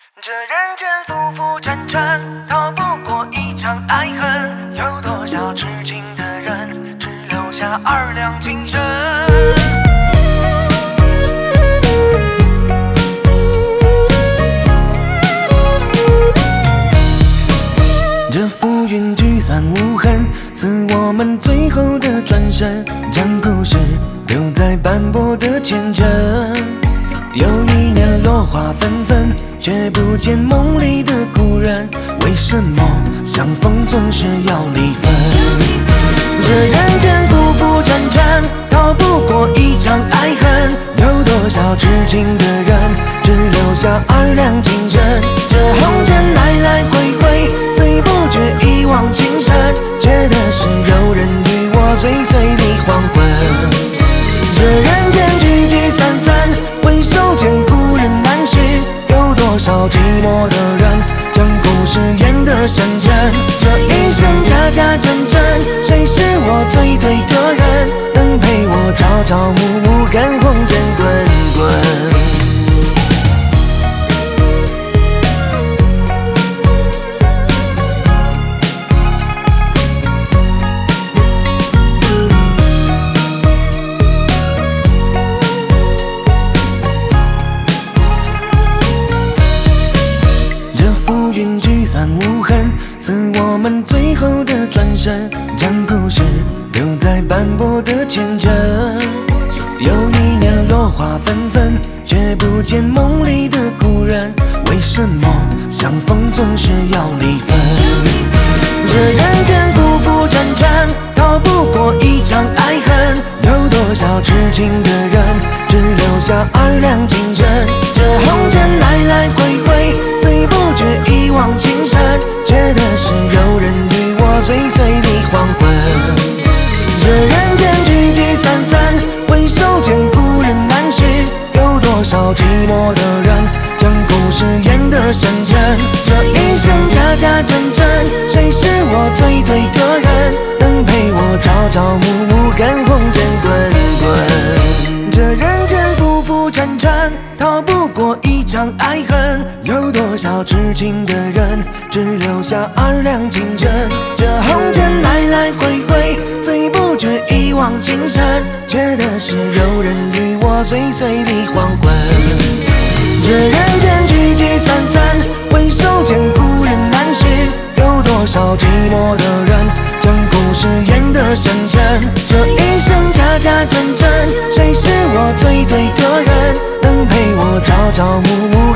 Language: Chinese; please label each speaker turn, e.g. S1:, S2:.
S1: 这人间浮浮沉沉，逃不过一场爱恨。有多少痴情的人，只留下2两情深。这浮云聚散无痕，赐我们最后的转身，将故事留在斑驳的前尘。又一年落花纷纷，却不见梦里的故人。为什么相逢总是要离分？这人间浮浮沉沉，逃不过一场爱恨。有多少痴情的人，只留下2两情深。这红尘来来回回，最不觉一往情深，觉得是有人与我追随的黄昏。这人间聚聚散散，回首间故人难寻。有多少寂寞的人，将故事演得深沉。这一生假假真真，谁是我最对的人？能陪我朝朝暮暮，看红尘滚滚。浮云聚散无痕，赐我们最后的转身，将故事留在斑驳的前尘。又一年落花纷纷，却不见梦里的故人。为什么相逢总是要离分？这人间浮浮沉沉，逃不过一场爱恨。有多少痴情的人，只留下2两情深。这红尘来来回回，最不觉一往情深，觉得是有人与我追随的黄昏。这人间聚聚散散，回首间故人难寻。有多少寂寞的人，将故事演得深沉。这一生假假真真，谁是我最对的人？能陪我朝朝暮暮，看红尘滚滚。这人间浮浮沉沉，逃不过一场爱恨。有多少痴情的人，只留下2两情深。这红尘来来回回，最不觉一往情深，觉得是有人与我追随的黄昏。这人间聚聚散散，回首间故人难寻。有多少寂寞的人，将故事演得深沉。这一生假假真真，谁是我最对的人？能陪我朝朝暮暮，